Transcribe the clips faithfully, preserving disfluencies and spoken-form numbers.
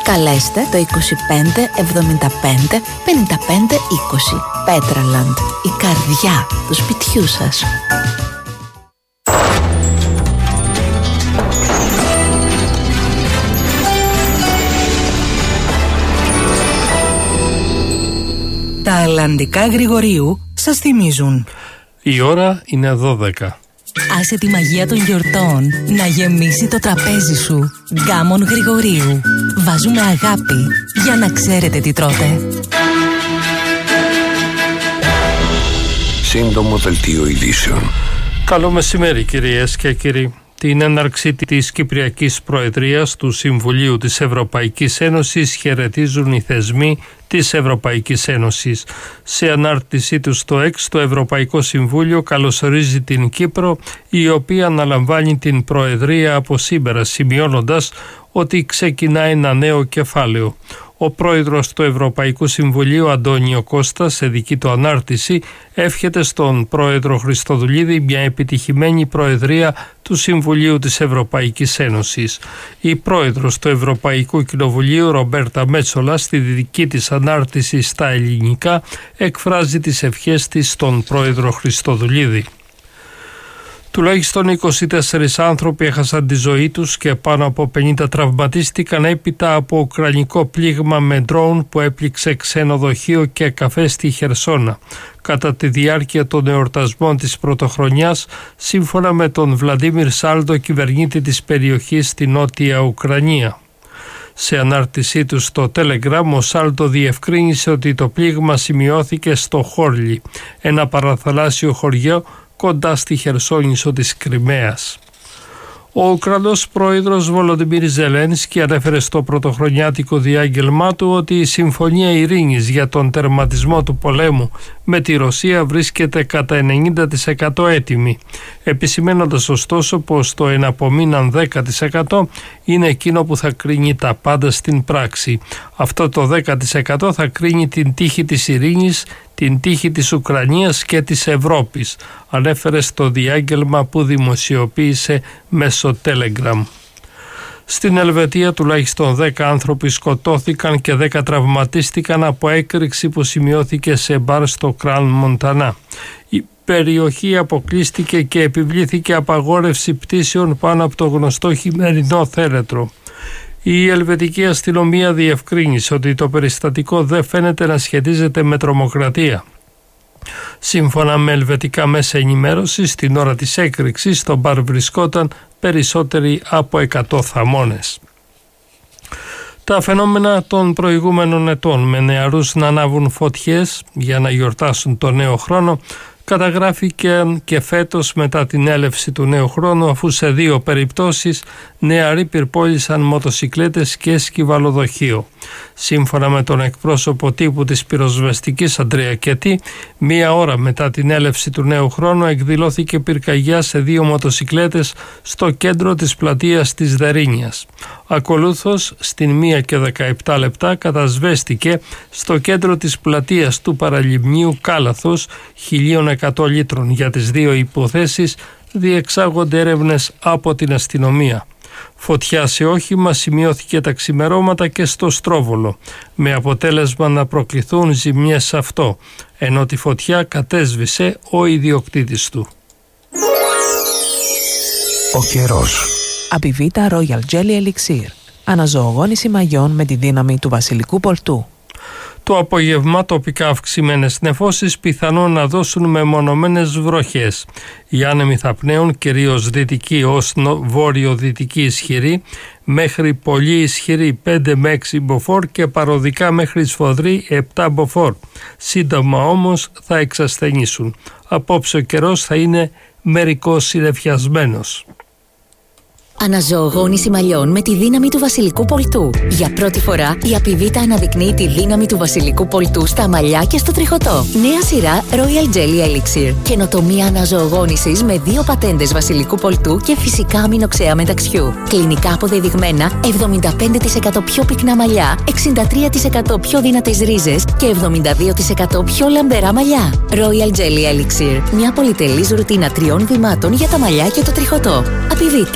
Καλέστε το είκοσι πέντε εβδομήντα πέντε πενήντα πέντε είκοσι. Petraland, η καρδιά του σπιτιού σας. Τα Ελλαντικά Γρηγορίου σας θυμίζουν. Η ώρα είναι δώδεκα. Άσε τη μαγεία των γιορτών να γεμίσει το τραπέζι σου. Γκάμον Γρηγορίου. Βάζουμε αγάπη για να ξέρετε τι τρώτε. Σύντομο δελτίο ειδήσεων. Καλό μεσημέρι κυρίες και κύριοι. Την έναρξη της Κυπριακής Προεδρίας του Συμβουλίου της Ευρωπαϊκής Ένωσης χαιρετίζουν οι θεσμοί της Ευρωπαϊκής Ένωσης. Σε ανάρτησή του στο X, το Ευρωπαϊκό Συμβούλιο καλωσορίζει την Κύπρο, η οποία αναλαμβάνει την Προεδρία από σήμερα, σημειώνοντας ότι ξεκινά ένα νέο κεφάλαιο. Ο πρόεδρος του Ευρωπαϊκού Συμβουλίου, Αντώνιο Κώστα, σε δική του ανάρτηση, εύχεται στον πρόεδρο Χριστοδουλίδη μια επιτυχημένη προεδρία του Συμβουλίου της Ευρωπαϊκής Ένωσης. Η πρόεδρος του Ευρωπαϊκού Κοινοβουλίου, Ρομπέρτα Μέτσολα, στη δική της ανάρτηση στα ελληνικά, εκφράζει τις ευχές της στον πρόεδρο Χριστοδουλίδη. Τουλάχιστον είκοσι τέσσερις άνθρωποι έχασαν τη ζωή τους και πάνω από πενήντα τραυματίστηκαν έπειτα από ουκρανικό πλήγμα με ντρόουν που έπληξε ξενοδοχείο και καφέ στη Χερσόνα κατά τη διάρκεια των εορτασμών της πρωτοχρονιάς, σύμφωνα με τον Βλαντίμιρ Σάλντο, κυβερνήτη της περιοχής στη Νότια Ουκρανία. Σε ανάρτησή του στο Telegram, ο Σάλτο διευκρίνησε ότι το πλήγμα σημειώθηκε στο Χόρλι, ένα παραθαλάσσιο χωριό κοντά στη Χερσόνησο της Κριμαίας. Ο Ουκρανός πρόεδρος Βολοντιμίρ Ζελένσκι ανέφερε στο πρωτοχρονιάτικο διάγγελμά του ότι η συμφωνία ειρήνης για τον τερματισμό του πολέμου με τη Ρωσία βρίσκεται κατά ενενήντα τοις εκατό έτοιμη, επισημένοντας ωστόσο πως το εναπομείναν δέκα τοις εκατό είναι εκείνο που θα κρίνει τα πάντα στην πράξη. Αυτό το δέκα τοις εκατό θα κρίνει την τύχη της ειρήνης, την τύχη της Ουκρανίας και της Ευρώπης, ανέφερε στο διάγγελμα που δημοσιοποίησε μέσω Telegram. Στην Ελβετία τουλάχιστον δέκα άνθρωποι σκοτώθηκαν και δέκα τραυματίστηκαν από έκρηξη που σημειώθηκε σε μπαρ στο Κραν Μοντανά. Η περιοχή αποκλείστηκε και επιβλήθηκε απαγόρευση πτήσεων πάνω από το γνωστό χειμερινό θέρετρο. Η ελβετική αστυνομία διευκρίνησε ότι το περιστατικό δεν φαίνεται να σχετίζεται με τρομοκρατία. Σύμφωνα με ελβετικά μέσα ενημέρωσης, στην ώρα της έκρηξης στο μπαρ βρισκόταν περισσότεροι από εκατό θαμώνες. Τα φαινόμενα των προηγούμενων ετών με νεαρούς να ανάβουν φωτιές για να γιορτάσουν το νέο χρόνο καταγράφηκε και φέτος μετά την έλευση του νέου χρόνου, αφού σε δύο περιπτώσεις νεαροί πυρπόλησαν μοτοσικλέτες και σκυβαλοδοχείο. Σύμφωνα με τον εκπρόσωπο τύπου της πυροσβεστικής Αντρέα Κετή, μία ώρα μετά την έλευση του νέου χρόνου εκδηλώθηκε πυρκαγιά σε δύο μοτοσικλέτες στο κέντρο της πλατείας της Δερίνιας. Ακολούθως, στην μία και δεκαεπτά λεπτά κατασβέστηκε στο κέντρο της πλατείας του παραλιμνίου Κάλαθος χίλια εκατό λίτρων. Για τις δύο υποθέσεις διεξάγονται έρευνες από την αστυνομία. Φωτιά σε όχημα σημειώθηκε τα ξημερώματα και στο Στρόβολο, με αποτέλεσμα να προκληθούν ζημιές σε αυτό, ενώ τη φωτιά κατέσβησε ο ιδιοκτήτης του. Ο καιρός. Απιβίτα Royal Jelly Elixir. Αναζωογόνηση μαγιών με τη δύναμη του βασιλικού πολτού. Το απόγευμα τοπικά αυξημένες νεφώσεις πιθανόν να δώσουν μεμονωμένες βροχές. Οι άνεμοι θα πνέουν κυρίως δυτική ως βόρειο-δυτική ισχυρή μέχρι πολύ ισχυρή πέντε με έξι μποφόρ και παροδικά μέχρι σφοδρή επτά μποφόρ. Σύντομα όμως θα εξασθενήσουν. Απόψε ο καιρός θα είναι μερικώς συννεφιασμένος. Αναζωογόνηση μαλλιών με τη δύναμη του βασιλικού πολτού. Για πρώτη φορά η Απιβίτα αναδεικνύει τη δύναμη του βασιλικού πολτού στα μαλλιά και στο τριχωτό. Νέα σειρά Royal Jelly Elixir. Καινοτομία αναζωογόνησης με δύο πατέντες βασιλικού πολτού και φυσικά αμινοξέα μεταξιού. Κλινικά αποδεδειγμένα εβδομήντα πέντε τοις εκατό πιο πυκνά μαλλιά, εξήντα τρία τοις εκατό πιο δυνατές ρίζες και εβδομήντα δύο τοις εκατό πιο λαμπερά μαλλιά. Royal Jelly Elixir. Μια πολυτελής ρουτίνα τριών βημάτων για τα μαλλιά και το τριχωτό. Απιβίτα.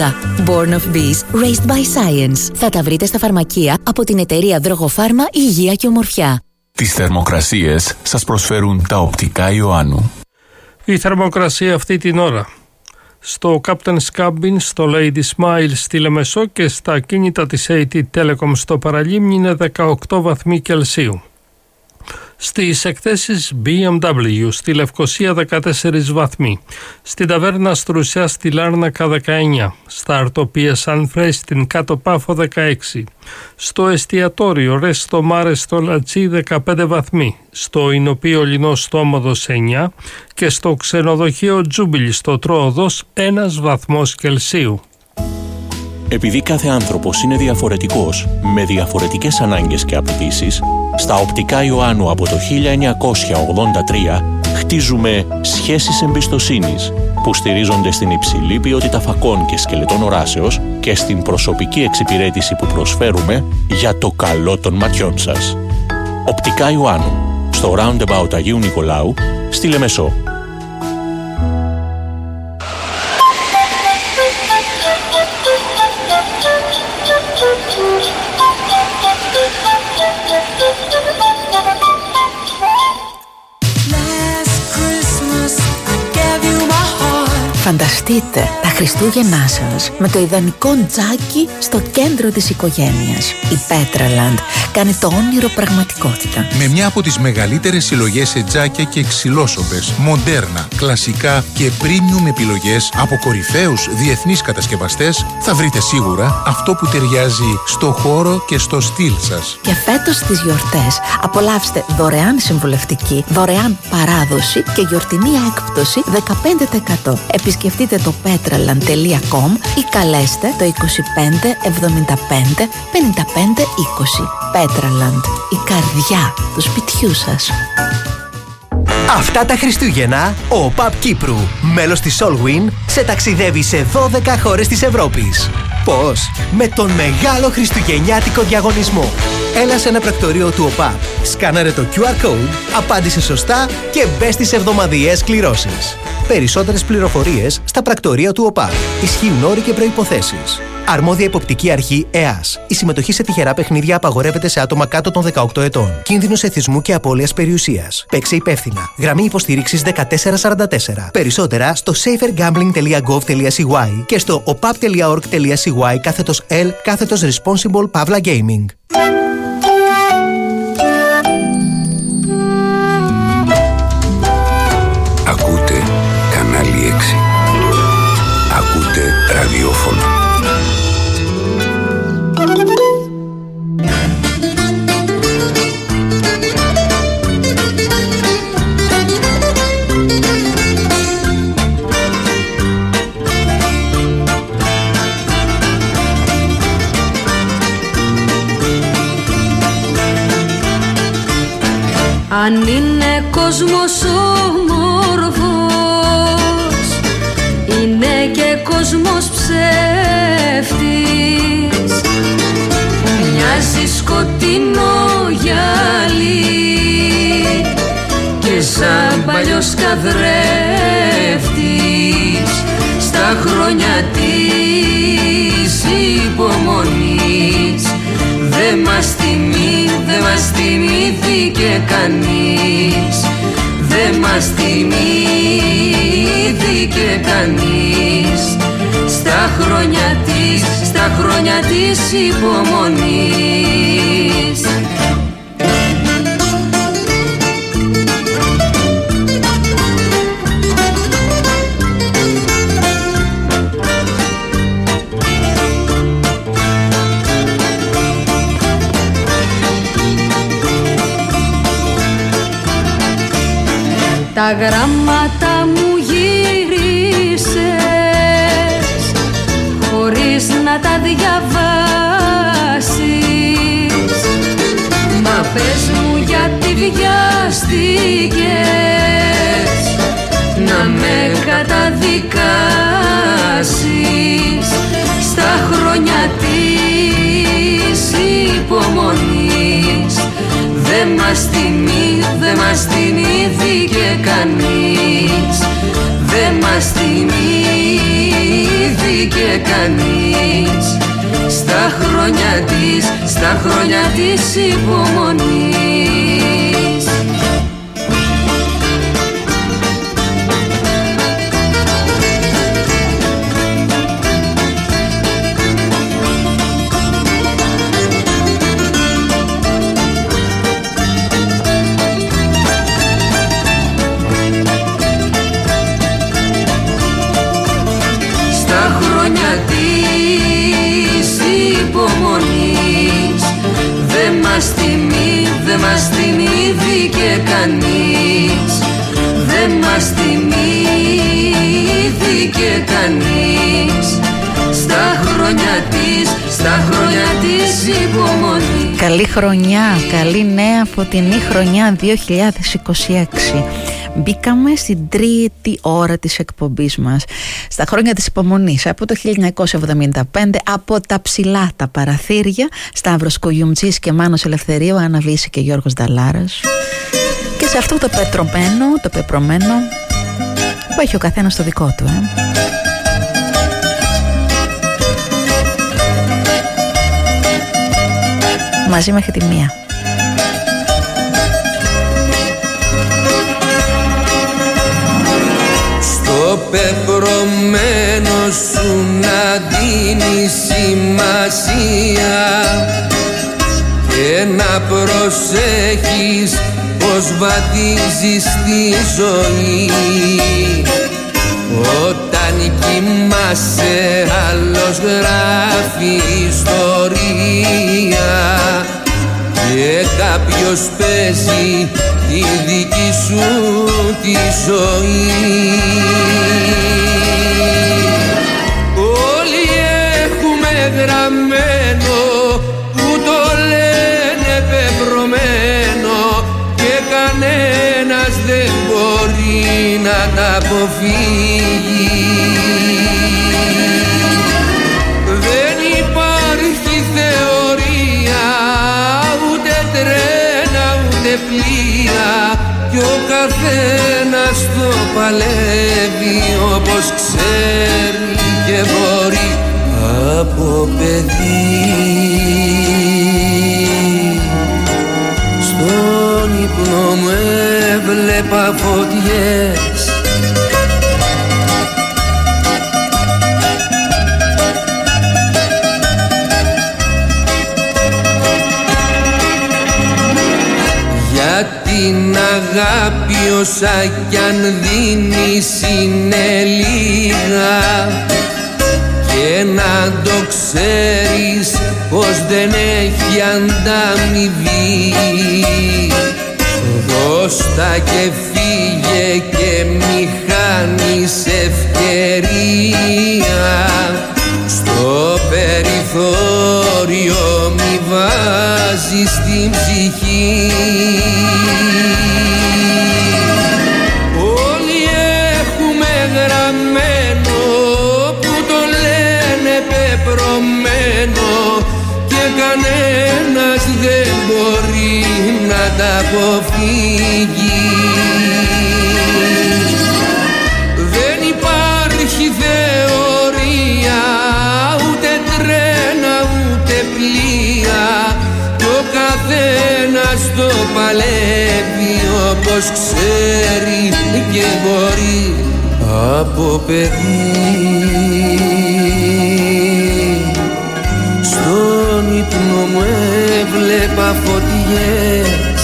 Born of Bees, Raised by Science. Θα τα βρείτε στα φαρμακεία από την εταιρεία Δρογοφάρμα Υγεία και Ομορφιά. Τις θερμοκρασίες σας προσφέρουν τα οπτικά Ιωάννου. Η θερμοκρασία αυτή την ώρα στο Captain's Cabin, στο Lady Smile στη Λεμεσό και στα κίνητα της έι τι Telecom στο Παραλίμνη είναι δεκαοκτώ βαθμοί Κελσίου. Στις εκθέσεις μπι εμ ντάμπλιου στη Λευκοσία δεκατέσσερις βαθμοί, στην Ταβέρνα Στρουσιά στη Λάρνακα δεκαεννιά, στα Αρτοπία Σαν Φρέι στην Κάτω Πάφο δεκαέξι, στο εστιατόριο Ρέστο Μάρε στο Λατσί δεκαπέντε βαθμοί, στο Ινοπείο Λινό στο Όμοδος εννιά και στο ξενοδοχείο Τζούμπιλι στο Τρώοδος ένας βαθμός Κελσίου. Επειδή κάθε άνθρωπος είναι διαφορετικός, με διαφορετικές ανάγκες και απαιτήσεις, στα οπτικά Ιωάννου από το χίλια εννιακόσια ογδόντα τρία χτίζουμε σχέσεις εμπιστοσύνης που στηρίζονται στην υψηλή ποιότητα φακών και σκελετών οράσεως και στην προσωπική εξυπηρέτηση που προσφέρουμε για το καλό των ματιών σας. Οπτικά Ιωάννου, στο Roundabout Αγίου Νικολάου, στη Λεμεσό. Φανταστείτε τα Χριστούγεννά σας με το ιδανικό τζάκι στο κέντρο της οικογένειας. Η Petraland κάνει το όνειρο πραγματικότητα. Με μια από τις μεγαλύτερες συλλογές σε τζάκια και ξυλόσοπες, μοντέρνα, κλασικά και premium επιλογές από κορυφαίους διεθνείς κατασκευαστές, θα βρείτε σίγουρα αυτό που ταιριάζει στο χώρο και στο στυλ σας. Και φέτος στις γιορτές απολαύστε δωρεάν συμβουλευτική, δωρεάν παράδοση και γιορτινή έκπτωση δεκαπέντε τοις εκατό. Επισκεφτείτε το petraland τελεία com ή καλέστε το είκοσι πέντε εβδομήντα πέντε πενήντα πέντε είκοσι. Petraland, η καρδιά του σπιτιού σας. Αυτά τα Χριστούγεννα, ο ΟΠΑΠ Κύπρου, μέλος της Solwyn, σε ταξιδεύει σε δώδεκα χώρες της Ευρώπης. Πώς? Με τον μεγάλο χριστουγεννιάτικο διαγωνισμό. Έλα σε ένα πρακτορείο του ΟΠΑΠ, σκάναρε το κιου αρ code, απάντησε σωστά και μπες στις εβδομαδιαίες κληρώσεις. Περισσότερες πληροφορίες στα πρακτορεία του ΟΠΑΠ. Ισχύουν όροι και προϋποθέσεις. Αρμόδια υποπτική αρχή ΕΑΣ. Η συμμετοχή σε τυχερά παιχνίδια απαγορεύεται σε άτομα κάτω των δεκαοκτώ ετών. Κίνδυνος εθισμού και απώλειας περιουσίας. Παίξε υπεύθυνα. Γραμμή υποστήριξης δεκατέσσερα σαράντα τέσσερα. Περισσότερα στο safergambling τελεία gov τελείαcy και στο opap τελεία org τελείαcy κάθετος L κάθετος responsible παύλα gaming. Ακούτε κανάλι έξι. Ακούτε ραδιόφωνο. Αν είναι κόσμος όμορφος, είναι και κόσμος ψεύτης, που μοιάζει σκοτεινό γυαλί και σαν παλιός καθρέφτης στα χρόνια της υπομονής. Δε μας θυμεί, δε μας θυμήθηκε κανείς, δε μας θυμήθηκε κανείς στα χρόνια της, στα χρόνια της υπομονής. Τα γράμματα μου γύρισες χωρίς να τα διαβάσεις. Μα πες μου γιατί βιάστηκες να με καταδικάσεις στα χρόνια της υπομονής. Δε μας θυμεί, δε μας θυμήθηκε κανείς, δε μας θυμήθηκε είδηκε κανείς στα χρόνια της, στα χρόνια της υπομονής. Δεν μας θυμήθηκε κανείς, δεν μας θυμήθηκε κανείς στα χρόνια της, στα χρόνια της υπομονής. Καλή χρονιά, καλή νέα φωτεινή χρονιά δύο χιλιάδες είκοσι έξι. Μπήκαμε στην τρίτη ώρα της εκπομπής μας, στα χρόνια της υπομονής, από το χίλια εννιακόσια εβδομήντα πέντε, από τα ψηλά τα παραθύρια, Σταύρος Κογιουμτζής και Μάνος Ελευθερίου, Άννα Βύση και Γιώργος Νταλάρας. Και σε αυτό το πετρωμένο, το πεπρωμένο, που έχει ο καθένας το δικό του, ε. Μαζί μέχρι τη μία. Το πεπρωμένο σου να δίνει σημασία και να προσέχεις πως βαδίζεις τη ζωή. Όταν κοιμάσαι άλλος γράφει ιστορία και κάποιος παίζει τη δική σου τη ζωή. Όλοι έχουμε γραμμένο που το λένε πεπρωμένο και κανένας δεν μπορεί να τα αποφύγει. Δεν υπάρχει θεωρία, ούτε τρένα ούτε πλοία, κι ο καθένας το παλεύει όπως ξέρει και μπορεί από παιδί. Στον ύπνο μου έβλεπα φωτιές την αγάπη, όσα κι αν δίνεις είναι λίγα, και να το ξέρεις πως δεν έχει ανταμοιβή. Δώστα και φύγε και μη χάνεις ευκαιρία, στο περιθώριο μη βάζεις την ψυχή. Όλοι έχουμε γραμμένο που το λένε πεπρωμένο και κανένας δεν μπορεί να τα αποφύγει. Δεν υπάρχει θεωρία, ούτε τρένα ούτε πλοία, κι ο καθένας το παλεύει όπως ξέρει και μπορεί από παιδί. Στον ύπνο μου έβλεπα φωτιές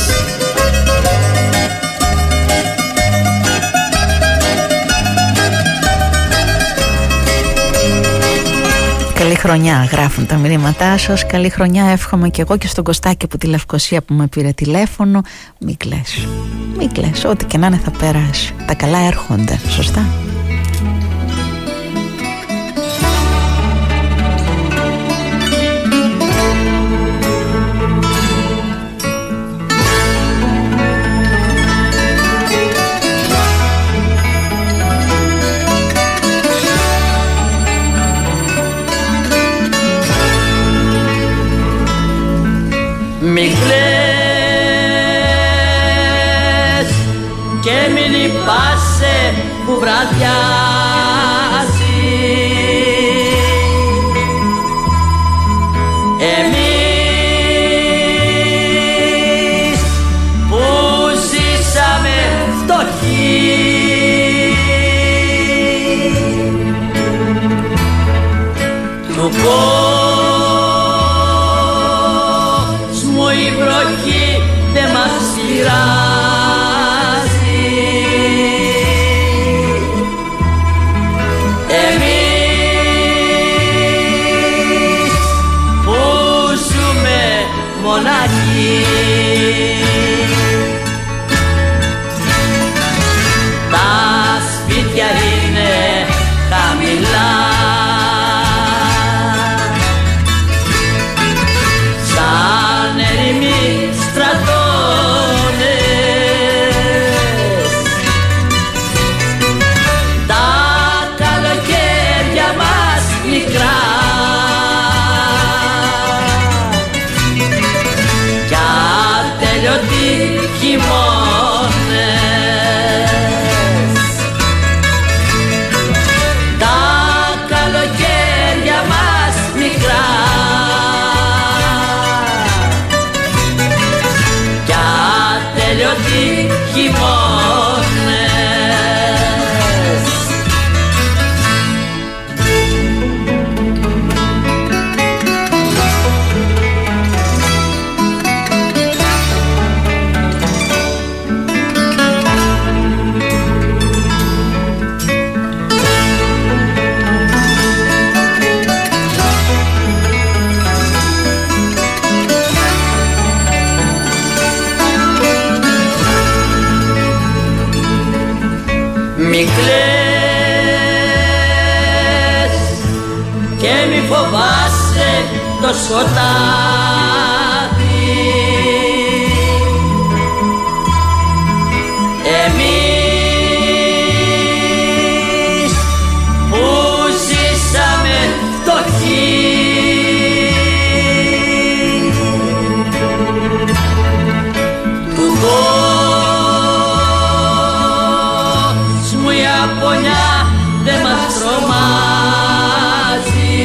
Καλή χρονιά γράφουν τα μηνύματά σας. Καλή χρονιά εύχομαι και εγώ και στον Κωστάκη από τη Λευκοσία που με πήρε τηλέφωνο. Μην κλαις, μην κλαις, ό,τι και να είναι θα περάσει. Τα καλά έρχονται, σωστά. Μη κλαις και μη λυπάσαι που βραδιάζει, βροχή δεν μας πειράζει. Εμείς που ζούμε μοναχοί, τα σπίτια είναι χαμηλά, σαν ερημοί στρατώνες. Τα καλοκαίρια μας μικρά κι ατέλειωτοι χειμώνες. Τα καλοκαίρια μας μικρά κι ατέλειωτοι χειμώνες. Μη κλαις και μη φοβάσαι το σκοτάδι. Εμείς που ζήσαμε φτωχοί, του κόσμου η απονιά δεν μας τρομάζει.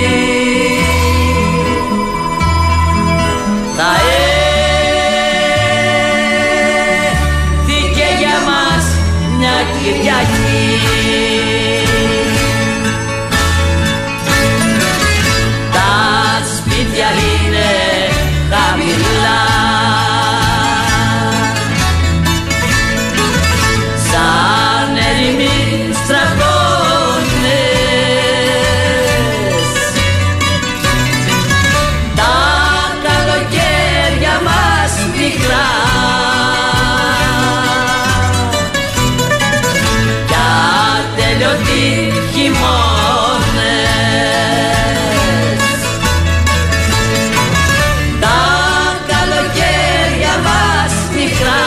Θα έρθει για μας μια Κυριακή, τα σπίτια είναι χαμηλά, σαν ερημοί στρατώνες. Τα καλοκαίρια μας μικρά κι ατέλειωτοι χειμώνες. Τα καλοκαίρια μας μικρά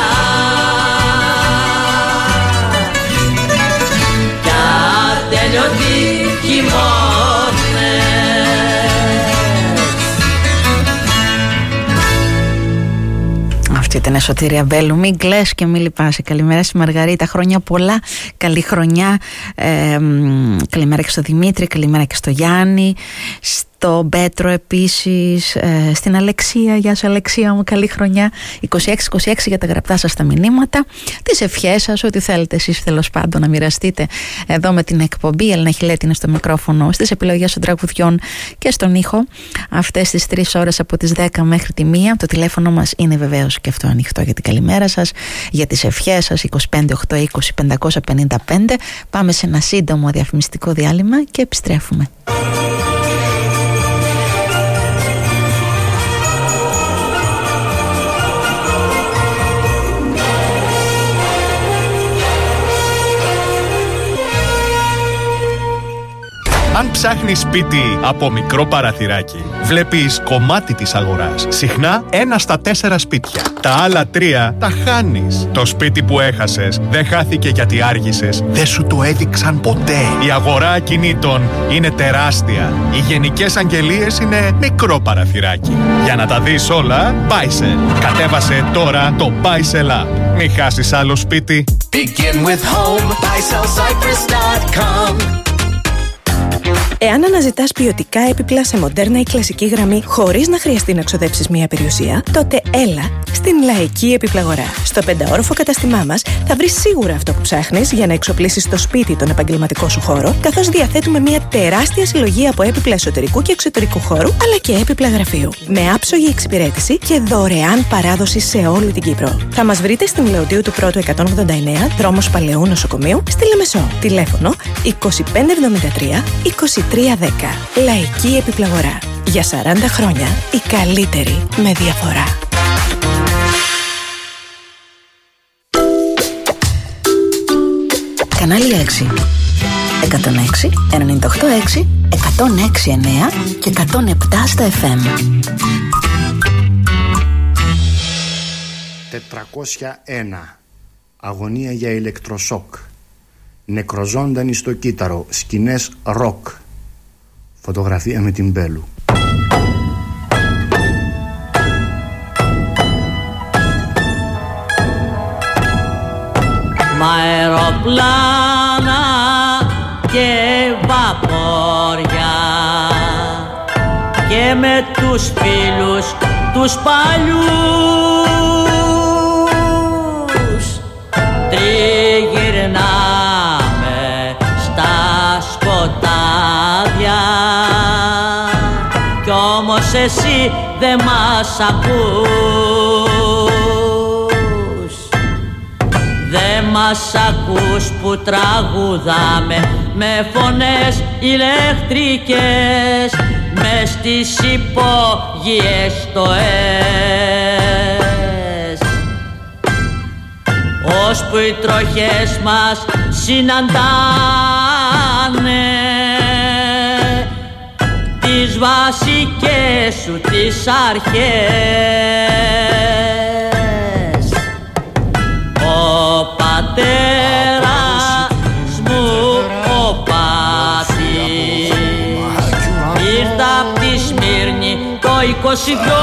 κι ατέλειωτοι χειμώνες. Αυτή ήταν η Σωτήρια Μπέλου. Μην κλαις και μην λυπάσαι. Καλημέρα στη Μαργαρίτα. Χρόνια πολλά. Καλή χρονιά. Ε, καλημέρα και στο Δημήτρη. Καλημέρα και στο Γιάννη. Στον Πέτρο επίσης. Ε, στην Αλεξία. Γεια σου Αλεξία μου. Καλή χρονιά. είκοσι έξι είκοσι έξι για τα γραπτά σας τα μηνύματα. Τις ευχές σας. Ό,τι θέλετε εσείς τέλος πάντων να μοιραστείτε εδώ με την εκπομπή. Η Έλληνα Χιλέτη είναι στο μικρόφωνο, στις επιλογές των τραγουδιών και στον ήχο. Αυτές τις τρεις ώρες από τις δέκα μέχρι τη μία. Το τηλέφωνο μας είναι βεβαίως και αυτό ανοιχτό για την καλημέρα σας, για τις ευχές σας. είκοσι πέντε οκτακόσια είκοσι πεντακόσια πενήντα πέντε. Πάμε σε ένα σύντομο διαφημιστικό διάλειμμα και επιστρέφουμε. Αν ψάχνεις σπίτι από μικρό παραθυράκι, βλέπεις κομμάτι της αγοράς. Συχνά ένα στα τέσσερα σπίτια. Τα άλλα τρία τα χάνεις. Το σπίτι που έχασες δεν χάθηκε γιατί άργησες. Δεν σου το έδειξαν ποτέ. Η αγορά ακινήτων είναι τεράστια. Οι γενικές αγγελίες είναι μικρό παραθυράκι. Για να τα δεις όλα, Buysell. Κατέβασε τώρα το Buysell App. Μην χάσεις άλλο σπίτι. Begin with home, buysell cyprus dot com. Εάν αναζητάς ποιοτικά έπιπλα σε μοντέρνα ή κλασική γραμμή χωρίς να χρειαστεί να ξοδέψεις μία περιουσία, τότε έλα στην Λαϊκή Επιπλαγορά. Στο πενταόροφο κατάστημά μας θα βρεις σίγουρα αυτό που ψάχνεις για να εξοπλίσεις το σπίτι τον επαγγελματικό σου χώρο, καθώς διαθέτουμε μια τεράστια συλλογή από έπιπλα εσωτερικού και εξωτερικού χώρου, αλλά και έπιπλα γραφείου. Με άψογη εξυπηρέτηση και δωρεάν παράδοση σε όλη την Κύπρο. Θα μας βρείτε στην Λεωτίου του Πρώτου εκατόν ογδόντα εννέα, δρόμος Παλαιού Νοσοκομείου, στη Λεμεσό. Τηλέφωνο είκοσι πέντε εβδομήντα τρία είκοσι τρία δέκα. Λαϊκή Επιπλαγορά. Για σαράντα χρόνια η καλύτερη με διαφορά. Κανάλι έξι. εκατόν έξι, ενενήντα οκτώ έξι, εκατόν έξι εννέα και εκατόν επτά στα εφ εμ. τετρακόσια ένα. Αγωνία για ηλεκτροσόκ. Νεκροζώντανοι στο κύτταρο. Σκηνές ροκ. Φωτογραφία με την Μπέλου. Μ' αεροπλάνα και βαπόρια και με τους φίλους τους παλιούς τριγυρνάμε στα σκοτάδια κι όμως εσύ δεν μας ακούς, δεν μας ακούς που τραγουδάμε με φωνές ηλεκτρικές μες στις υπόγειες στοές, ώσπου οι τροχές μας συναντάνε τις βασικές σου τις αρχές. Ο πατέρας μου ο Πάτης ήρθε απ' τη Σμύρνη το είκοσι δυο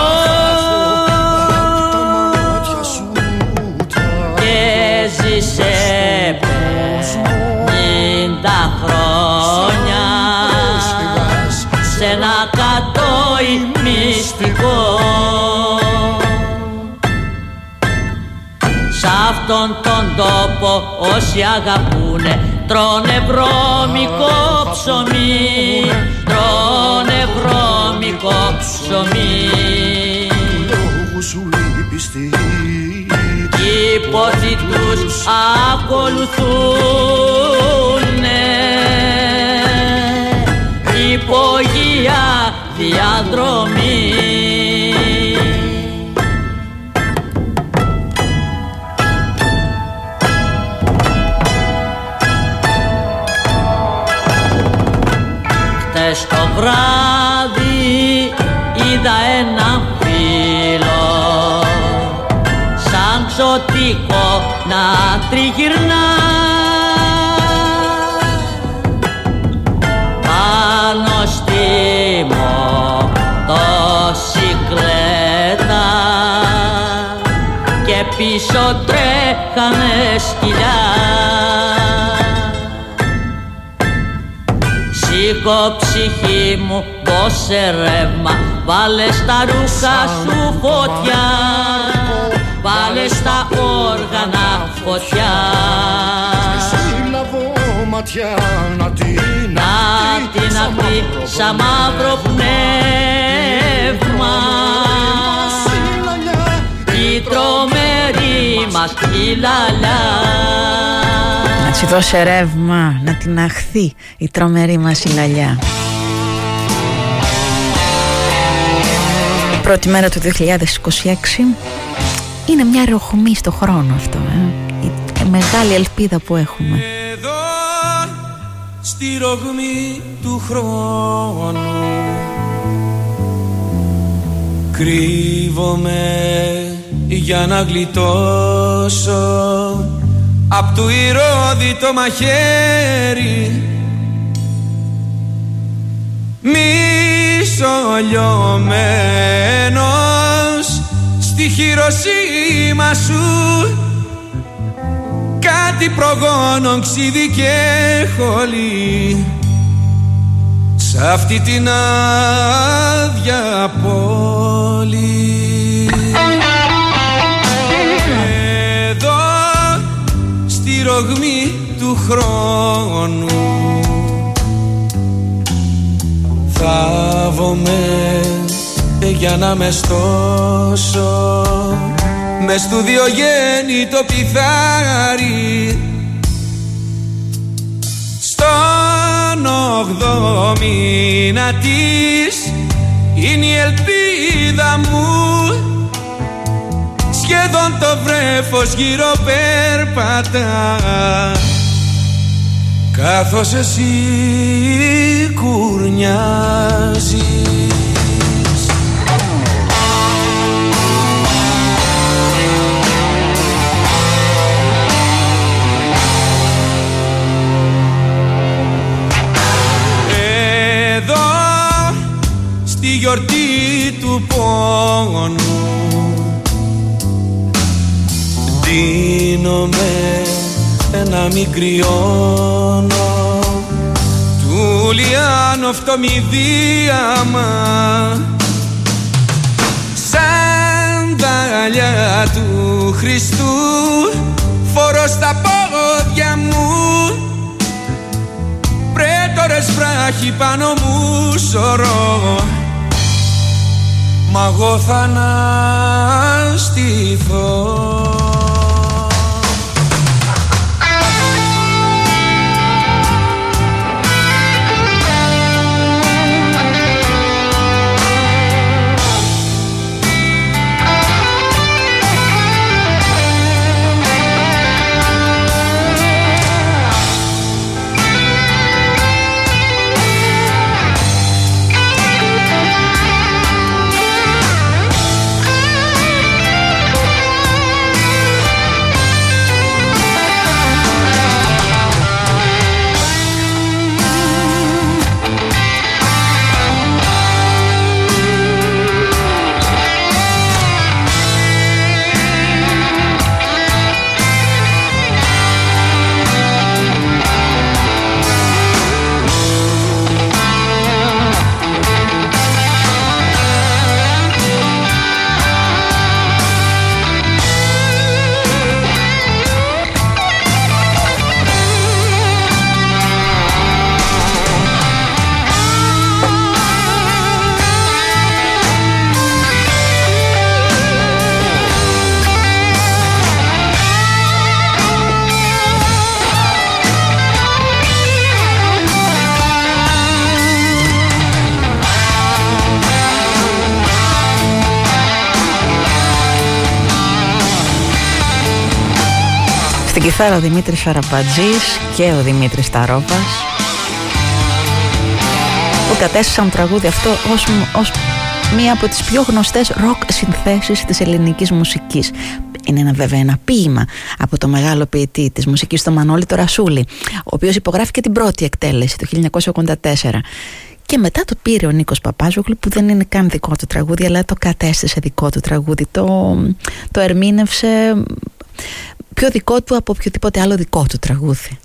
και ζήσε πενήντα χρόνια σε ένα κατόι μυστικό. Σ' αυτόν τον τόπο όσοι αγαπούνε τρώνε βρώμικο ψωμί, τρώνε βρώμικο ψωμί. Κι οι πόθοι τους ακολουθούνε υπογεία διαδρομή. Χτες το βράδυ είδα έναν φίλο σαν ξωτικό να τριγυρνά πάνω στη μοτοσικλέτα και πίσω τρέχανε σκυλιά. Σήκω ψυχή μου, δώσε ρεύμα, βάλε στα ρούχα σου φωτιά, βάλε στα όργανα φωτιά. Να την απεί σαν μαύρο πνεύμα η τρομερή μας η λαλιά. Να της δώσει ρεύμα, να την αχθεί η τρομερή μας η λαλιά. Η πρώτη μέρα του δύο χιλιάδες είκοσι έξι είναι μια ροχμή στο χρόνο αυτό, ε? Η μεγάλη ελπίδα που έχουμε. Εδώ στη ρογμή του χρόνου κρύβομαι για να γλιτώσω απ' του ηρώδη το μαχαίρι, μισολιωμένος στη χειροσύμα σου, κάτι προγόνων ξύδι και χολή σ' αυτή την άδεια πόλη. ρογμή του χρόνου. Θάβομαι για να με στώσω μες του διογέννητο πιθάρι. Στον όγδοο μήνα της είναι η ελπίδα μου. Σχεδόν το βρέφος γύρω περπατά, καθώς εσύ κουρνιάζεις. Εδώ στη γιορτή του πόνου δίνομαι να μην κρυώνω του λιάνο φτωμιδίαμα. Σανδάλια του Χριστού φορώ στα πόδια μου, πρέτορες βράχοι πάνω μου σωρώ, μα εγώ θα αναστηθώ. Στην κιθάρα ο Δημήτρης Αραπατζής και ο Δημήτρης Ταρόβας, που κατέστησαν το τραγούδι αυτό ως, ως μία από τις πιο γνωστές ροκ συνθέσεις της ελληνικής μουσικής. Είναι ένα, βέβαια ένα ποίημα από το μεγάλο ποιητή της μουσικής, τον Μανώλη το Ρασούλη, ο οποίος υπογράφει και την πρώτη εκτέλεση το χίλια εννιακόσια ογδόντα τέσσερα. Και μετά το πήρε ο Νίκος Παπάζογλου, που δεν είναι καν δικό του τραγούδι, αλλά το κατέστησε δικό του τραγούδι, το, το ερμήνευσε πιο δικό του από οποιοδήποτε άλλο δικό του τραγούδι.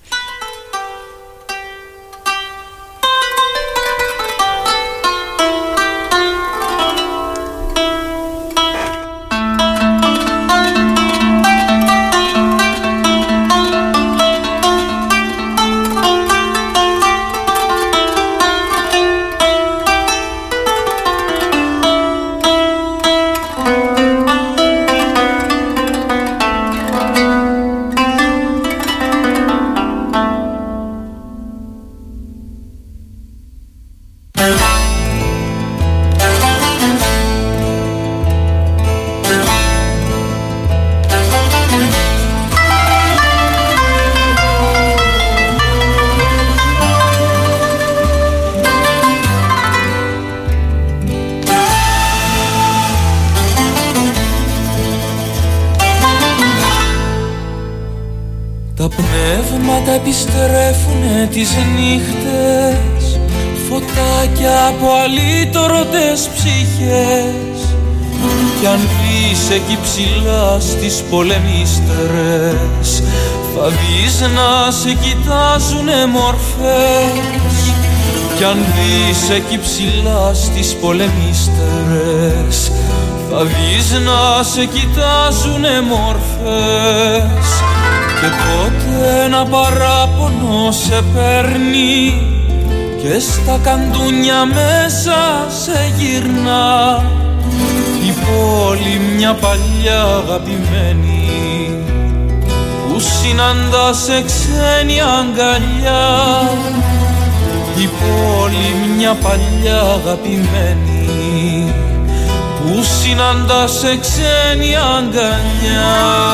Επιστρέφουνε τις νύχτες, φωτάκια από αλήτωροτες ψυχές. Κι αν δεις εκεί ψηλά στις πολεμίστερες, θα δεις να σε κοιτάζουνε μορφές. Κι αν δεις εκεί ψηλά στις πολεμίστερες, θα δεις να σε κοιτάζουνε μορφές. Και τότε ένα παράπονο σε παίρνει και στα καντούνια μέσα σε γυρνά η πόλη μια παλιά αγαπημένη που συναντά σε ξένη αγκαλιά. Η πόλη μια παλιά αγαπημένη που συναντά σε ξένη αγκαλιά.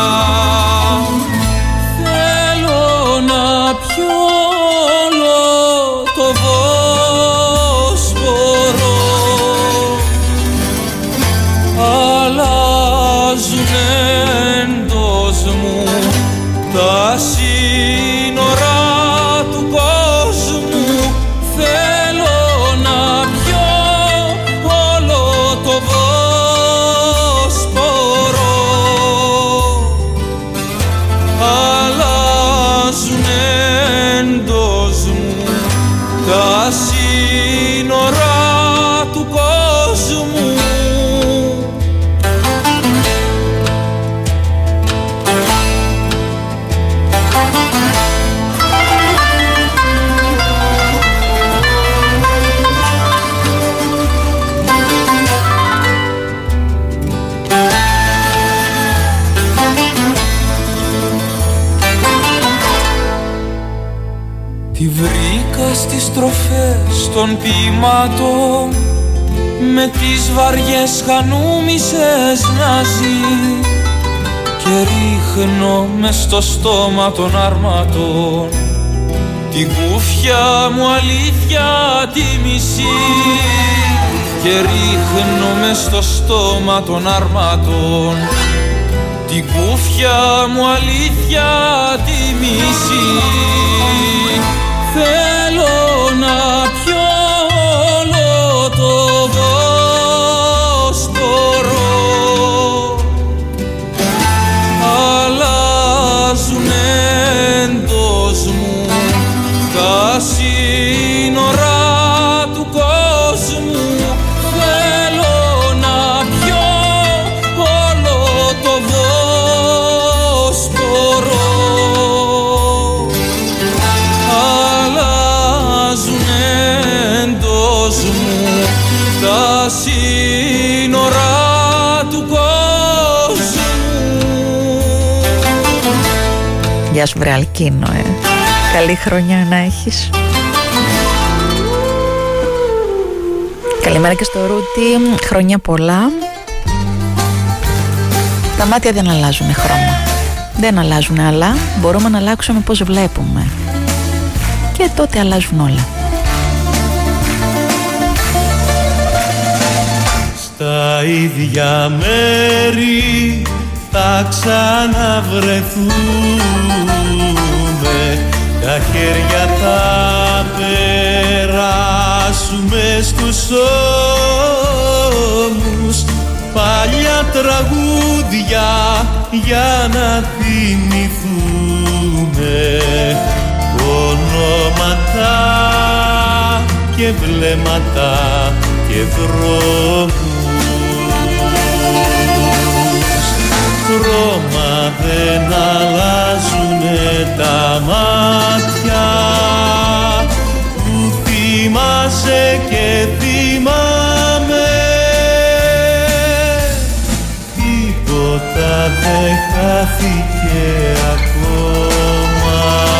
Θέλω να πιω όλο το Βόσπορο, αλλάζουν εντός μου τα σύνορα του κόσμου. Θέλω να πιω όλο το Βόσπορο, αλλάζουν εντός μου τα σύνορα του κόσμου. Τη βρήκα στις στροφές των ποιημάτων με τις βαριές χανούμισες να ζει και ρίχνω μες στο στόμα των αρμάτων την κούφια μου αλήθεια τη μισή και ρίχνω μες στο στόμα των αρμάτων την κούφια μου αλήθεια τη μισή. Θέλω να πιω όλο το Βόσπορο, αλλάζουν εντός μου τα σύνορα του κόσμου. Θέλω να πιω όλο το Βόσπορο, τα σύνορα του κόσμου. Γεια σου βρε Αλκίνο, ε. Καλή χρονιά να έχεις. Καλημέρα και στο Ρούτι. Χρονιά πολλά. Τα μάτια δεν αλλάζουν χρώμα. Δεν αλλάζουν, αλλά μπορούμε να αλλάξουμε πώς βλέπουμε. Και τότε αλλάζουν όλα. Στα ίδια μέρη θα ξαναβρεθούμε, τα χέρια θα περάσουμε στους ώμους, παλιά τραγούδια για να θυμηθούμε, ονόματα και βλέμματα και δρόμους. Χρώμα δεν αλλάζουνε τα μάτια που θυμάσαι και θυμάμαι, τίποτα δεν χάθηκε ακόμα,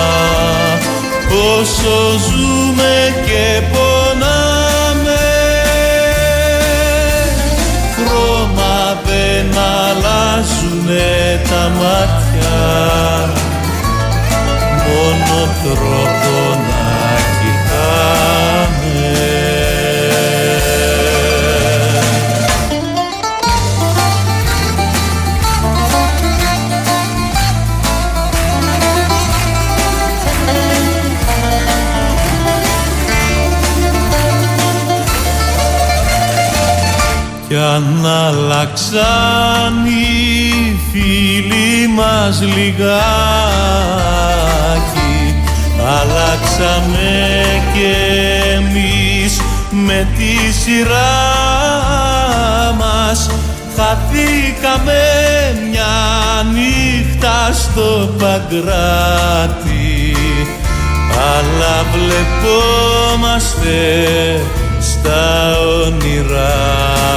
όσο ζούμε και πονάμε. Χρώμα δεν αλλάζουνε τα μάτια, μόνο τρόπο να κοιτάμε. Κι αν αλλάξαν οι φίλοι μας λιγάκι, αλλάξαμε κι εμείς με τη σειρά μας. Χαθήκαμε μια νύχτα στο στο Παγκράτη, αλλά βλεπόμαστε στα όνειρά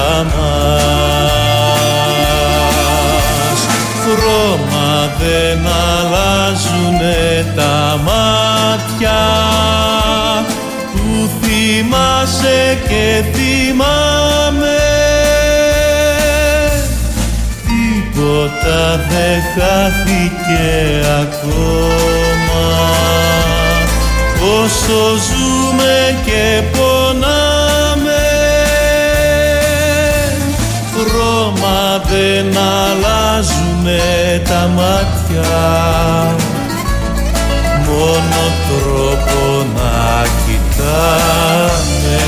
μας. Χρώμα δεν αλλάζουνε τα μάτια που θυμάσαι και θυμάμαι. Τίποτα δεν χάθηκε ακόμα, όσο ζούμε και πονάμε. Χρώμα δεν αλλάζουνε τα μάτια, μόνο τρόπο να κοιτάμε.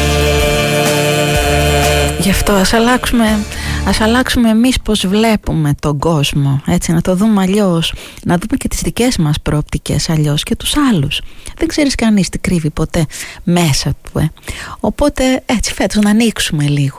Γι' αυτό ας αλλάξουμε, ας αλλάξουμε εμείς πως βλέπουμε τον κόσμο, έτσι, να το δούμε αλλιώς, να δούμε και τις δικές μας προοπτικές αλλιώς και τους άλλους. Δεν ξέρεις κανείς τι κρύβει ποτέ μέσα του, ε. Οπότε έτσι φέτος να ανοίξουμε λίγο.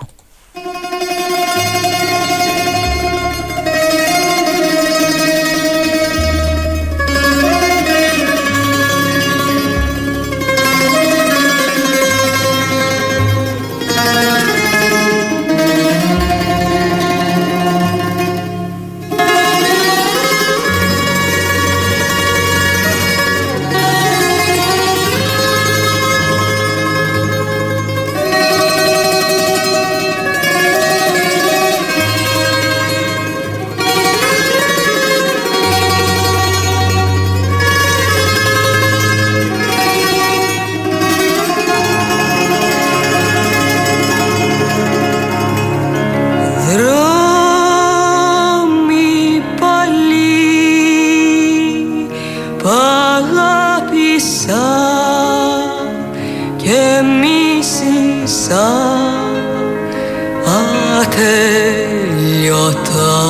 Ατέλειωτα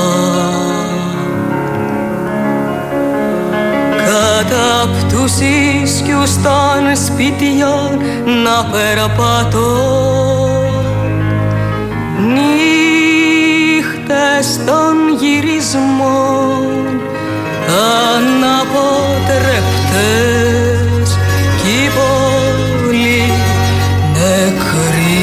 κατά απ' τους ίσκιους των σπιτιών να περπατώ, νύχτες των γυρισμών αναποτρεπτές κι η πόλη νεκρή.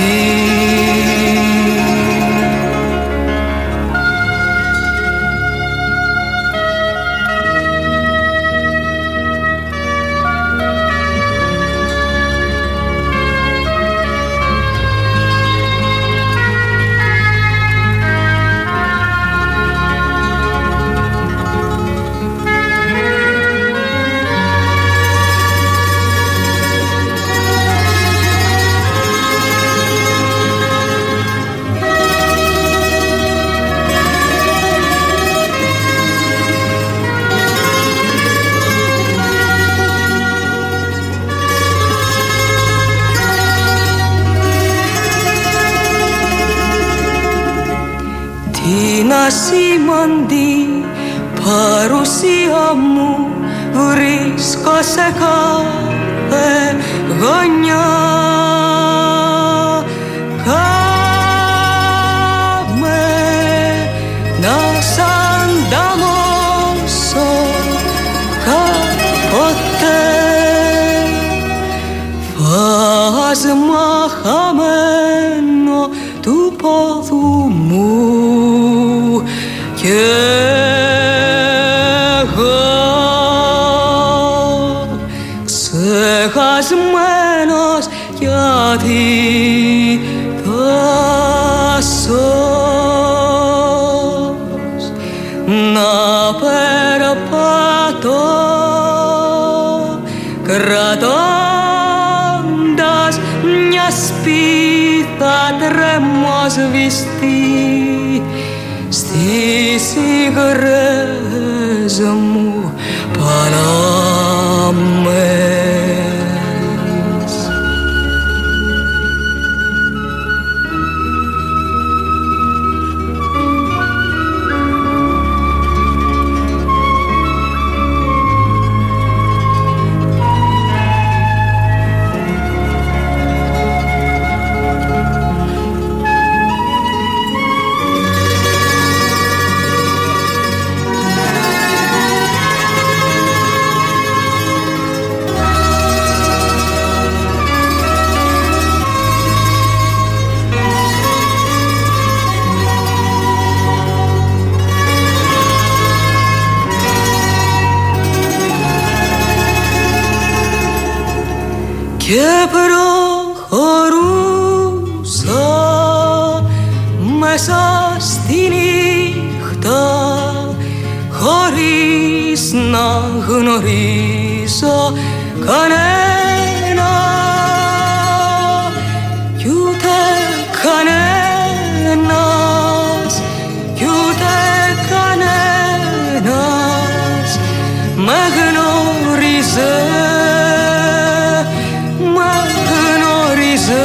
Την ασήμαντη παρουσία μου βρίσκω σε κάθε γωνιά. Κάμε να σ' ανταμώσω κάποτε, φάσμα χαμένο του πόδου μου και εγώ ξεχασμένος γιατί τάσος να περπατώ κρατώντας μια σπίθα τρεμοσβηστή στις υγρές μου παράμες. να γνωρίζω κανένα κι ούτε κανένας κι ούτε κανένας με γνώριζε, με γνώριζε.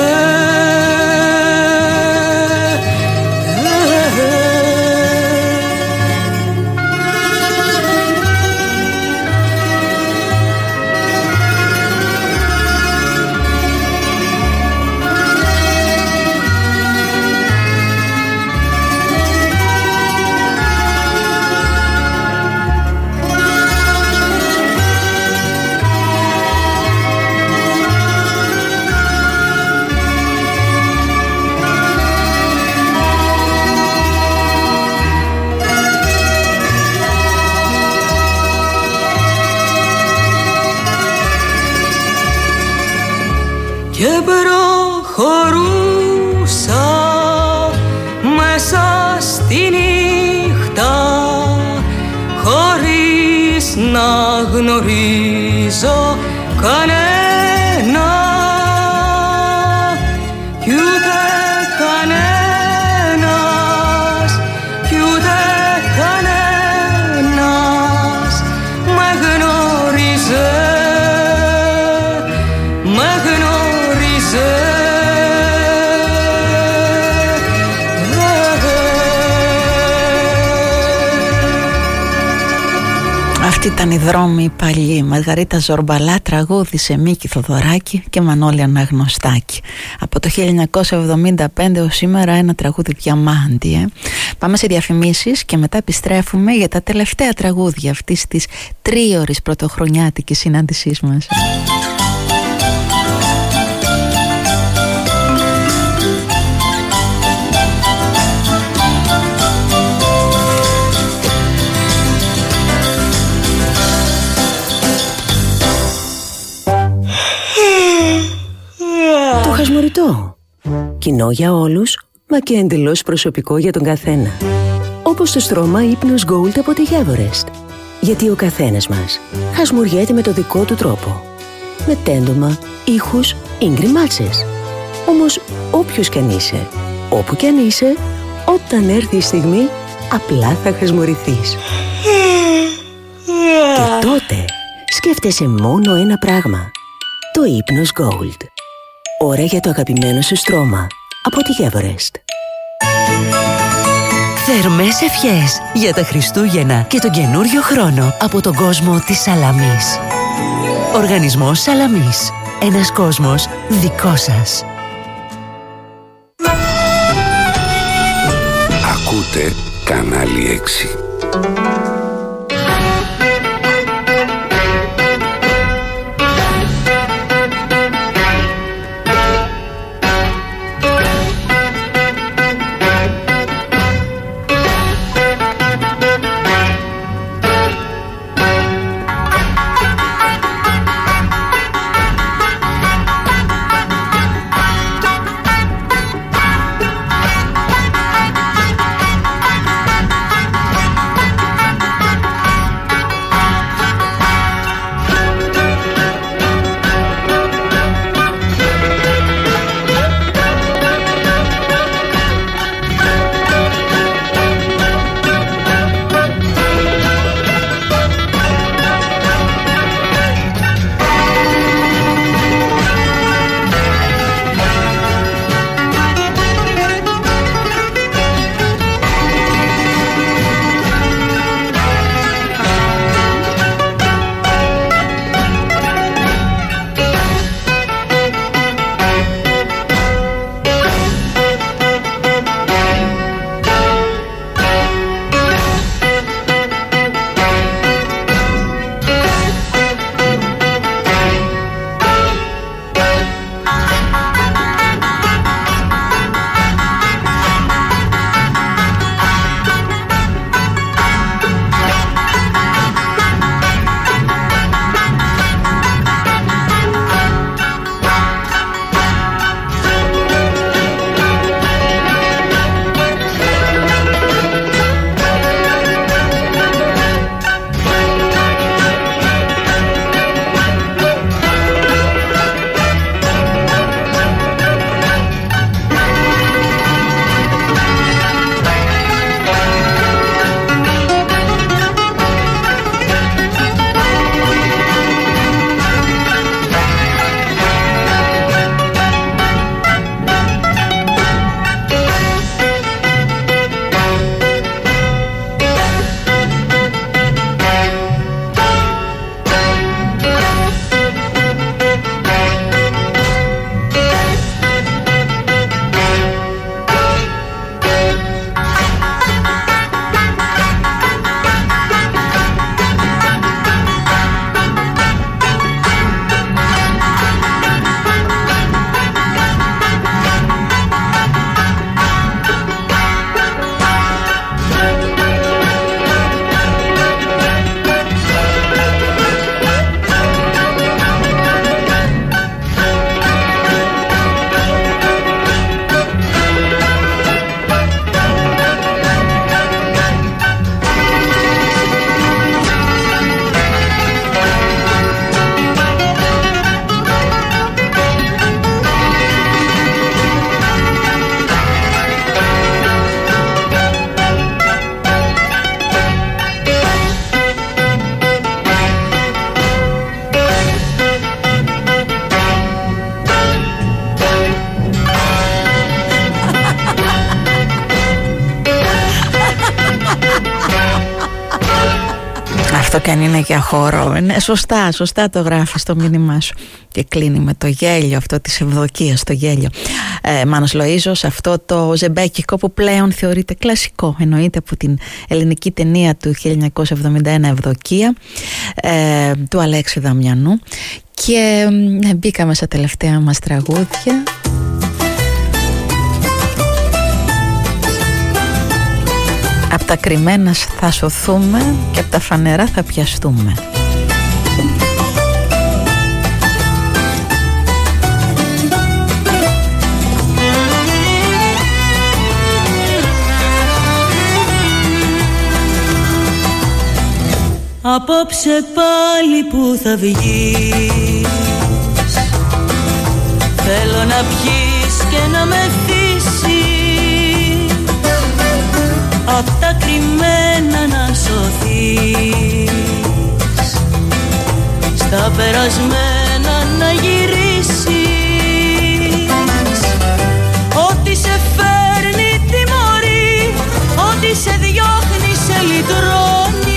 Και προχωρούσα μέσα στη νύχτα χωρίς να γνωρίζω κανένα κι ούτε κανένας κι ούτε κανένας με γνώριζε, με γνώριζε. Αυτή ήταν η δρόμη παλιή. Μαργαρίτα Ζορμπαλά τραγούδισε Μίκη Θοδωράκη και Μανώλη Αναγνωστάκη. Από το χίλια εννιακόσια εβδομήντα πέντε ως σήμερα ένα τραγούδι διαμάντι. Ε. Πάμε σε διαφημίσεις και μετά επιστρέφουμε για τα τελευταία τραγούδια αυτής της τρίωρης πρωτοχρονιάτικης συνάντησής μας. Το χασμουριτό. Κοινό για όλους, μα και εντελώς προσωπικό για τον καθένα. Όπως το στρώμα ύπνος Gold από τη Everest. Γιατί ο καθένας μας χασμουριέται με το δικό του τρόπο. Με τέντομα, ήχους ή γκριμάτσες. Όμως όποιος κι αν είσαι, όπου κι αν είσαι, όταν έρθει η στιγμή, απλά θα χασμουρηθείς. Και τότε σκέφτεσαι μόνο ένα πράγμα. Το ύπνος Gold. Ώρα για το αγαπημένο σου στρώμα από τη Everest. Θερμές ευχές για τα Χριστούγεννα και τον καινούριο χρόνο από τον κόσμο της Σαλαμής. Οργανισμός Σαλαμής. Ένας κόσμος δικό σας. Ακούτε κανάλι έξι. Έστω και αν είναι για χώρο. Είναι σωστά, σωστά το γράφει στο μήνυμά σου. Και κλείνει με το γέλιο αυτό της ευδοκίας, το γέλιο. Ε, Μάνος Λοΐζος, αυτό το ζεμπέκικο που πλέον θεωρείται κλασικό, εννοείται από την ελληνική ταινία του χίλια εννιακόσια εβδομήντα ένα Ευδοκία, ε, του Αλέξη Δαμιανού. Και ε, μπήκαμε στα τελευταία μας τραγούδια. Απ' τα κρυμμένα θα σωθούμε και απ' τα φανερά θα πιαστούμε. Απόψε πάλι που θα βγεις, θέλω να πιείς και να με θύσεις, απ' τα κρυμμένα να σωθείς, στα περασμένα να γυρίσεις. Ό,τι σε φέρνει τιμωρεί, ό,τι σε διώχνει σε λυτρώνει.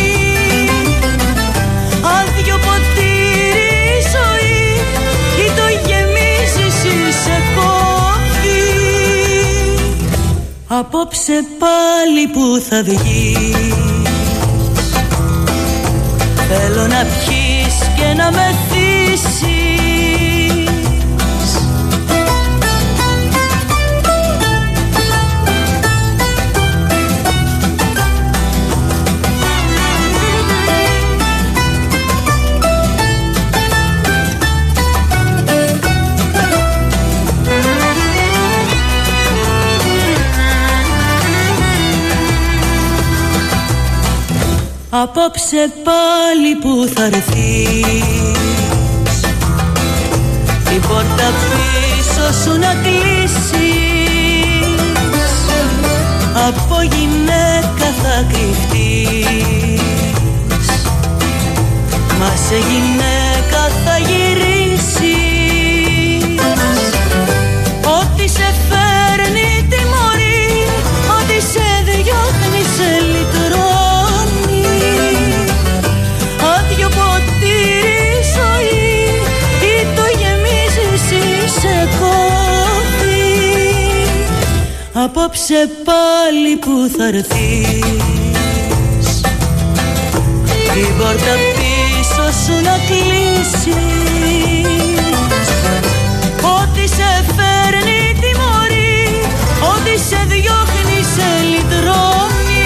Άδειο ποτήρι η ζωή, ή το γεμίζεις ή σε κόβει. Απόψε πάλι που θα βγεις, θέλω να πιείς και να με θύσεις. Απόψε πάλι που θα έρθεις, την πόρτα πίσω σου να κλείσεις, από γυναίκα θα κρυφτείς, μα σε γυναίκα θα γυρίσεις. Ό,τι σε φέρνει τιμωρεί, ό,τι σε διώχνει σε λυτρώνει. Άδειο ποτήρι ζωή, ή το γεμίζεις ή σε κόβει. Απόψε πάλι που θα έρθεις, την πόρτα πίσω σου να κλείσεις. Ό,τι σε φέρνει τιμωρεί, ό,τι σε διώχνει σε λυτρώνει.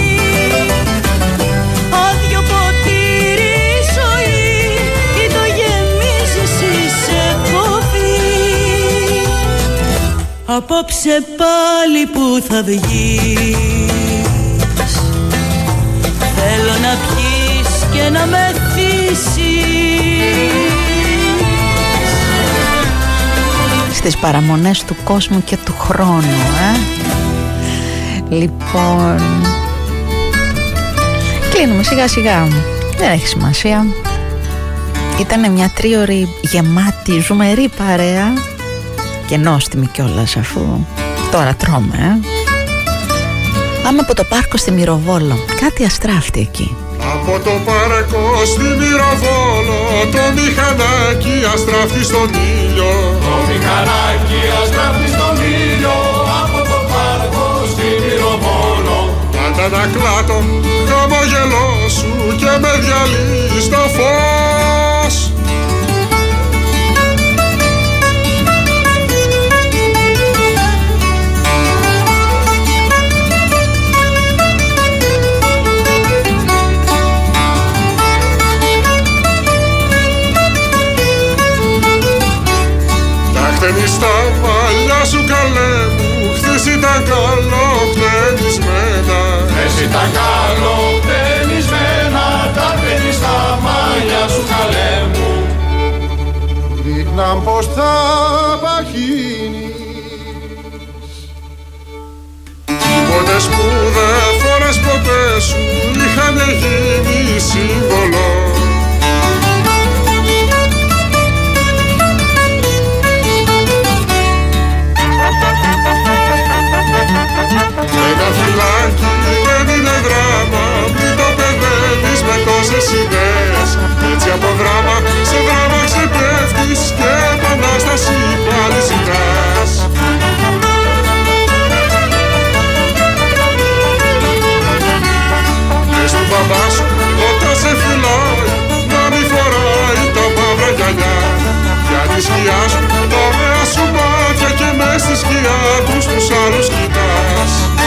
Άδειο ποτήρι ζωή, ή το γεμίζεις ή σε κόβει. Απόψε πάλι που θα βγεις, θέλω να πιείς και να με θύσεις. Στις παραμονές του κόσμου και του χρόνου, ε? Λοιπόν, κλείνουμε σιγά σιγά, δεν έχει σημασία. Ήταν μια τρίωρη γεμάτη ζουμερή παρέα και νόστιμη κιόλας, αφού τώρα τρώμε, ε? Πάμε από το πάρκο στη Μυροβόλο, κάτι αστράφτη εκεί. Από το πάρκο στη Μυροβόλο, το μηχανάκι αστράφτη στον ήλιο. Το μηχανάκι αστράφτη στον ήλιο, από το πάρκο στη Μυροβόλο. Πάντα να κλάτω χαμογελό σου και με διαλύει στο φως. Χτένεις τα μαλλιά σου καλέ μου, χθες ήταν καλοχτενισμένα. Χθες ήταν καλοχτενισμένα, τα χτένεις τα μαλλιά σου καλέ μου. Δείχναν πως θα παχύνεις, τίποτες που δεν φορές ποτέ σου είχαν γίνει σύμβολο. Ένα φυλάκι δεν είναι δράμα, μην το παιδεύεις με τόσα σκιά σου, τα ωραία σου μάτια και μες στη σκιά τους τους άλλους κοιτάς.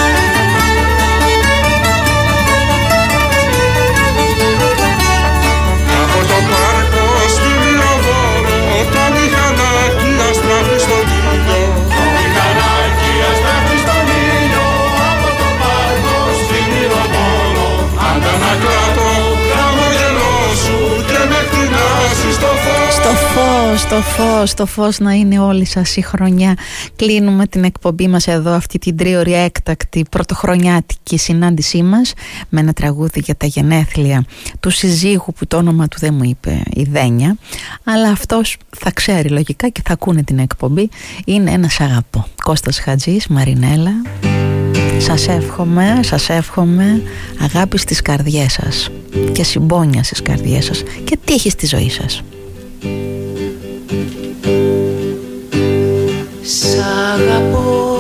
Από το πάρκο στη Μυροβόλο το μηχανάκι αστράφει στον ήλιο. Το μηχανάκι αστράφει στον ήλιο. Από το πάρκο στη Μυροβόλο αντανακλά το χαμογελό σου και με κτηνάζει στο φως. Στο φως, στο φως, στο φως να είναι όλη σας η χρονιά. Κλείνουμε την εκπομπή μας εδώ, αυτή την τρίωρη έκτακτη πρωτοχρονιάτικη συνάντησή μας με ένα τραγούδι για τα γενέθλια του συζύγου που το όνομα του δεν μου είπε η Δένια, αλλά αυτός θα ξέρει λογικά και θα ακούνε την εκπομπή. Είναι ένας αγαπώ. Κώστας Χατζής, Μαρινέλα. Σας εύχομαι, σας εύχομαι αγάπη στις καρδιές σας και συμπόνια στις καρδιές σας και τύχη στη ζωή σας. Σ' αγαπώ,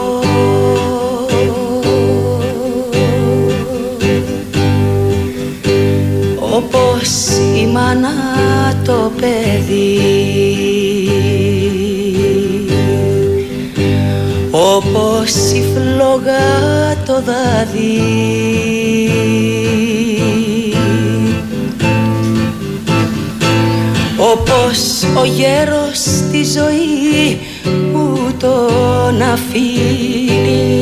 όπως η μάνα το παιδί, όπως η φλόγα το δάδι, όπως ο γέρος τη ζωή που τον αφήνει.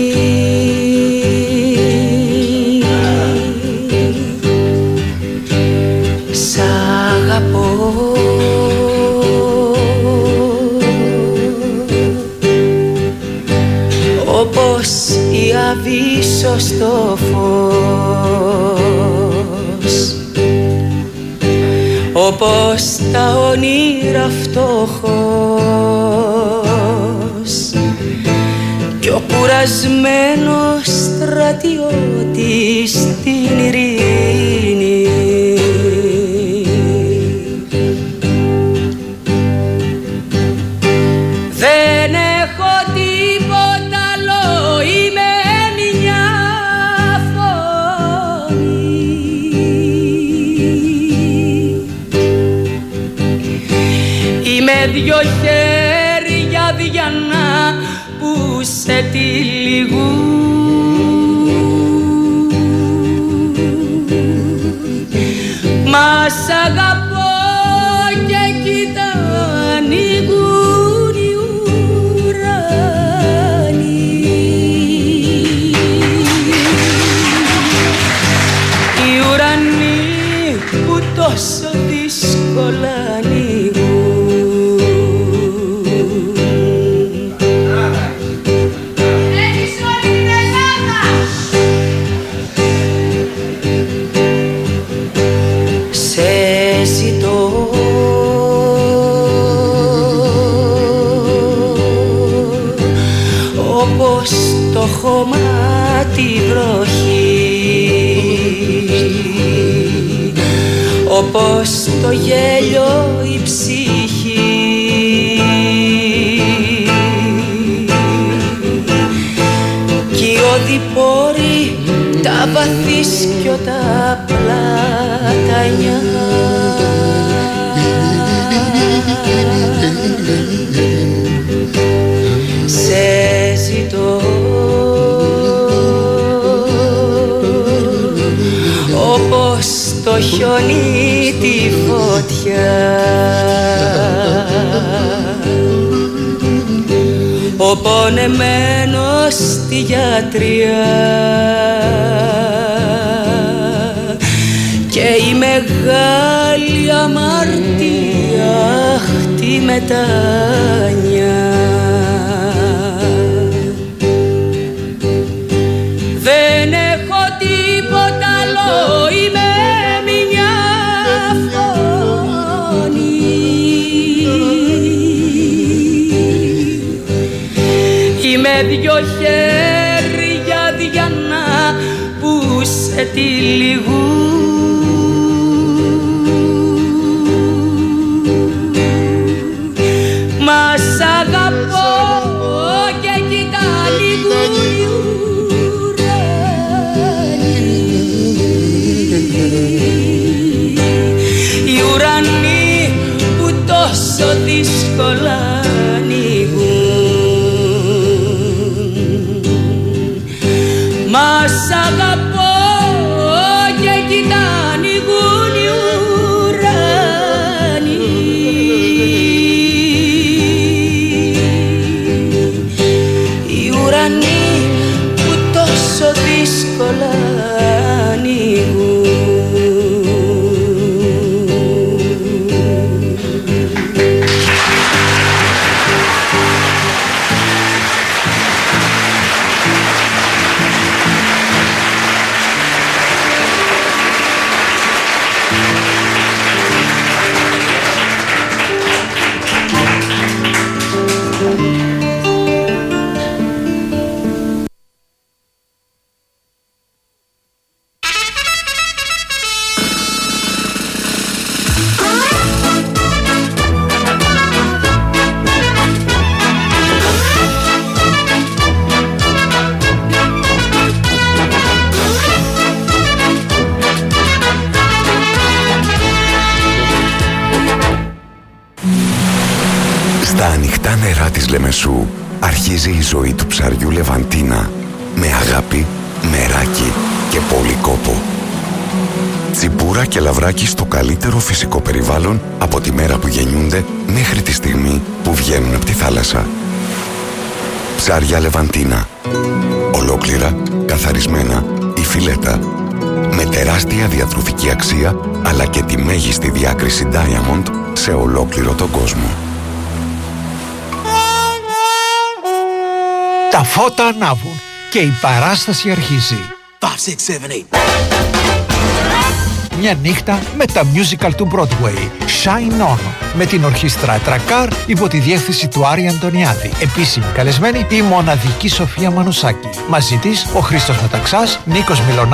Σ' αγαπώ, όπως η αβύσσο στο φως, όπως τα όνειρα φτωχός κι ο κουρασμένος στρατιώτης στην ειρήνη. Δεν έχω τίποτα άλλο, είμαι μια φωνή. Είμαι δυο χέρια διανά που σε τυλιγούν. Μα σ' αγαπώ και κοίτα ανοίγουν οι ουρανοί. Οι ουρανοί που τόσο δύσκολα ανοίγουν. Το χώμα τη βροχή, όπως το γέλιο η ψυχή, κι οι οδηπόροι τα βαθύσκιο τα πλατανιά. Σε ζητώ όπως το χιόνι τη φωτιά, ο πονεμένος στη γιατριά και η μεγάλη αμαρτία τη μετάνια. Δεν έχω τίποτα άλλο, είμαι μια φωνή. Είμαι δυο χέρια διανά που σε τυλιγούν. Μα σ' αγαπώ και κοίτα ανοίγουν οι ουρανοί. Οι ουρανοί που τόσο δύσκολα δύσκολα ανοίγουν. Μα σ' αγαπώ και εκεί τα ανοίγουν οι ουρανοί. Οι ουρανοί που τόσο δύσκολα ανοίγουν. Στα ανοιχτά νερά της Λεμεσού αρχίζει η ζωή του ψαριού Λεβαντίνα με αγάπη, μεράκι και πολύ κόπο. Τσιμπούρα και λαβράκι στο καλύτερο φυσικό περιβάλλον από τη μέρα που γεννιούνται μέχρι τη στιγμή που βγαίνουν από τη θάλασσα. Ψάρια Λεβαντίνα. Ολόκληρα, καθαρισμένα ή φιλέτα. Με τεράστια διατροφική αξία αλλά και τη μέγιστη διάκριση Diamond σε ολόκληρο τον κόσμο. Τα φώτα ανάβουν και η παράσταση αρχίζει. five, six, seven, eight. Μια νύχτα με τα musical του Broadway, Shine On, με την ορχήστρα Τρακάρ υπό τη διεύθυνση του Άρη Αντωνιάδη. Επίσημη καλεσμένη η μοναδική Σοφία Μανουσάκη. Μαζί της ο Χρήστος Μεταξάς, Νίκος Μιλωνάκης,